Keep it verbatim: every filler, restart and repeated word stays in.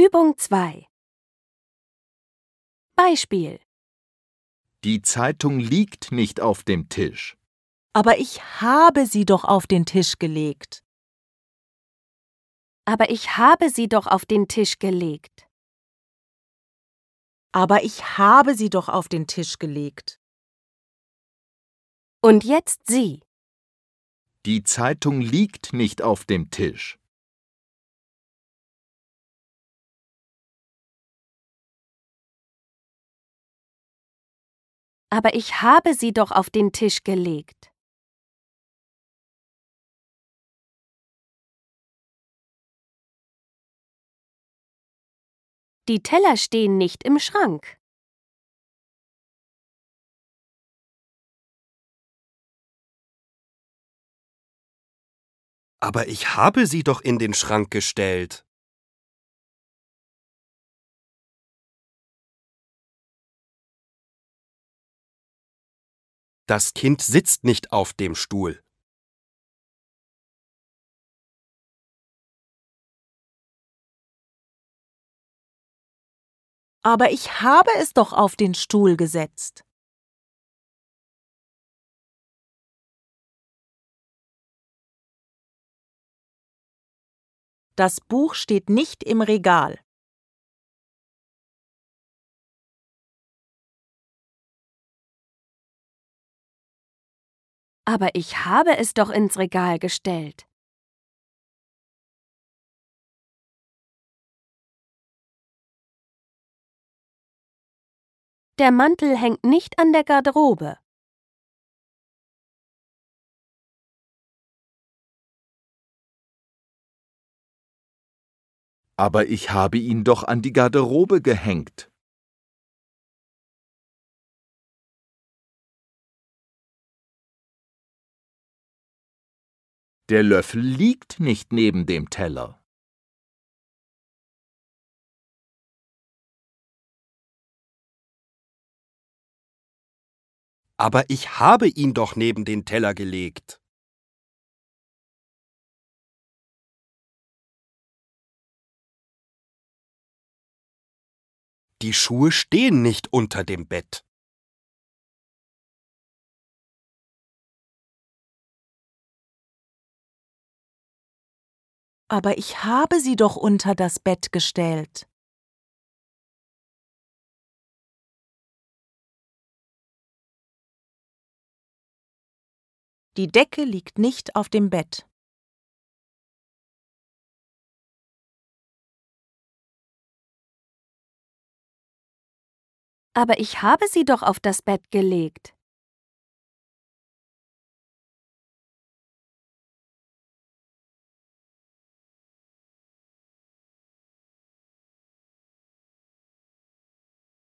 Übung zwei. Beispiel: Die Zeitung liegt nicht auf dem Tisch. Aber ich habe sie doch auf den Tisch gelegt. Aber ich habe sie doch auf den Tisch gelegt. Aber ich habe sie doch auf den Tisch gelegt. Und jetzt Sie. Die Zeitung liegt nicht auf dem Tisch. Aber ich habe sie doch auf den Tisch gelegt. Die Teller stehen nicht im Schrank. Aber ich habe sie doch in den Schrank gestellt. Das Kind sitzt nicht auf dem Stuhl. Aber ich habe es doch auf den Stuhl gesetzt. Das Buch steht nicht im Regal. Aber ich habe es doch ins Regal gestellt. Der Mantel hängt nicht an der Garderobe. Aber ich habe ihn doch an die Garderobe gehängt. Der Löffel liegt nicht neben dem Teller. Aber ich habe ihn doch neben den Teller gelegt. Die Schuhe stehen nicht unter dem Bett. Aber ich habe sie doch unter das Bett gestellt. Die Decke liegt nicht auf dem Bett. Aber ich habe sie doch auf das Bett gelegt.